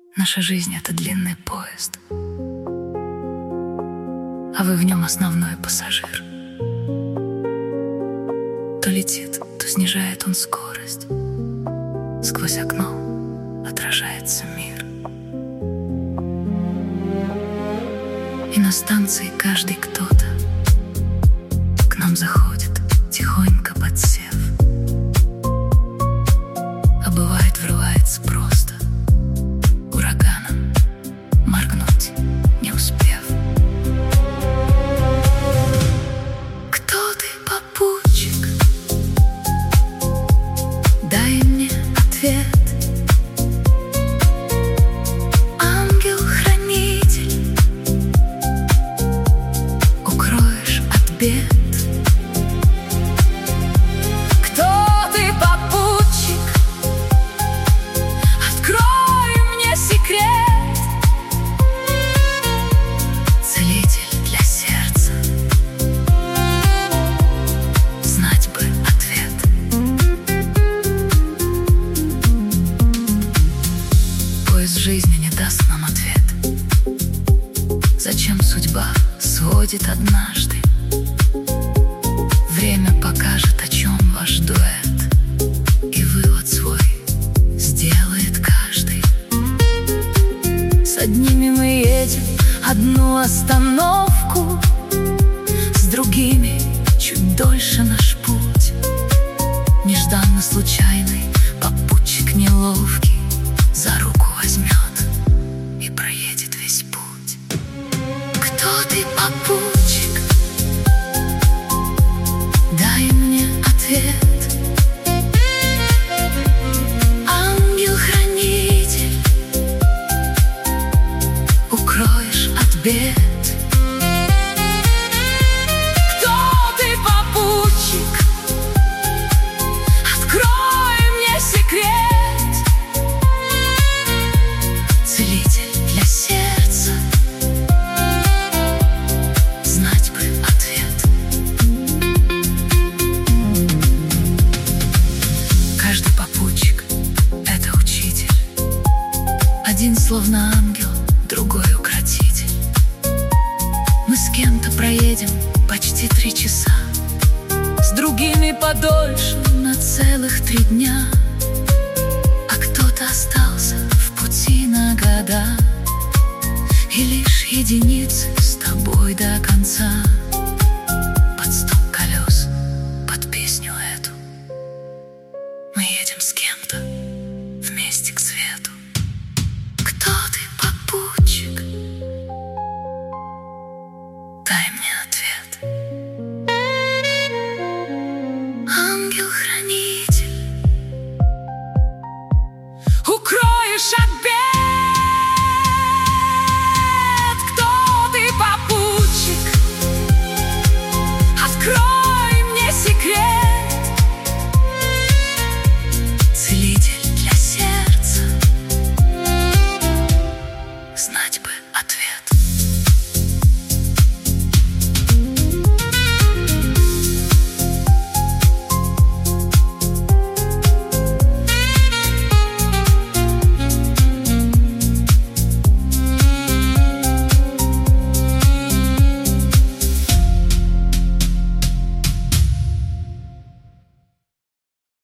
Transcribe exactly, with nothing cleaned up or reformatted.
Наша жизнь — это длинный поезд, а вы в нем основной пассажир. То летит, то снижает он скорость. Сквозь окно отражается мир. И на станции каждый кто-то к нам заходит, тихонько подсев. А бывает, врывается просто ураганом, моргнуть не успев. Кто ты, попутчик? Дай мне ответ. Ангел-хранитель, укроешь от бед. Жизни не даст нам ответ. Зачем судьба сводит однажды? Время покажет, о чем ваш дуэт, и вывод свой сделает каждый. С одними мы едем одну остановку, с другими чуть дольше наш путь. Нежданно случайный попутчик неловкий за руку возьмет и проедет весь путь. Кто ты, попутчик? Дай мне ответ. Ангел-хранитель, укроешь от бед. Кто ты, попутчик? Открой мне секрет. Один словно ангел, другой укротитель. Мы с кем-то проедем почти три часа, с другими подольше, на целых три дня. А кто-то остался в пути на года, и лишь единицы с тобой до конца.